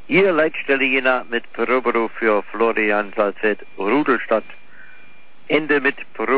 Ihr Leitstelle Jena mit Proberuf für Florian Salzett, Rudelstadt. Ende mit Proberuf.